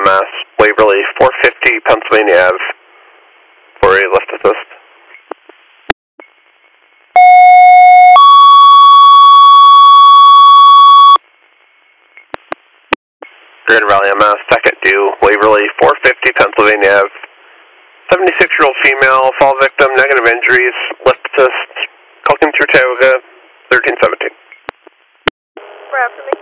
Mass, Waverly, 450 Pennsylvania Ave, for a lift assist. Grand Valley MS, second due, Waverly, 450 Pennsylvania Ave, 76-year-old female, fall victim, negative injuries, lift assist, call through Tioga, 1317. We're after